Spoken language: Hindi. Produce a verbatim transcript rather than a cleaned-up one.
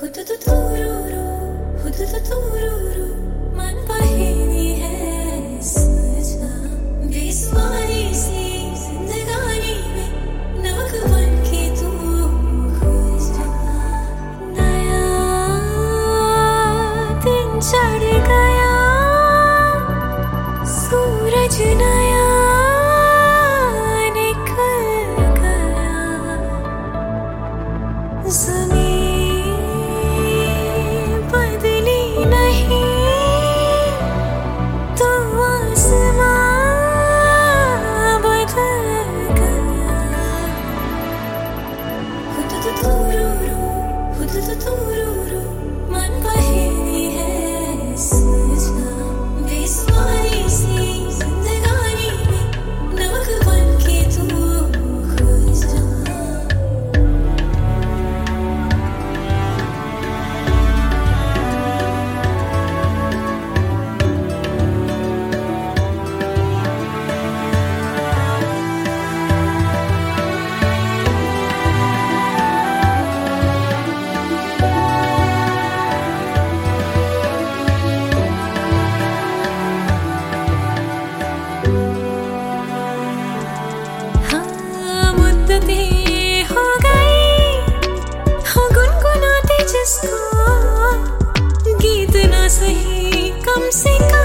हुदुदुदुरुरु, हुदुदुदुरुरु, मन पहेली है सजा। बेसुमारी सी जिंदगानी में नमक बन के तू घुल जा। नया दिन चढ़ गया, सूरज नया निकल गया। ज़मीन बदली नहीं तो आसमां बदल गया। हुदुदुदुरुरु, हुदुदुदुरुरु, मन पहेली है सजा। बेसुमारी सी जिंदगानी में नमक बन के तू घुल जा। हो गई हो गुनगुनाते जिसको, गीत ना सही कम से कम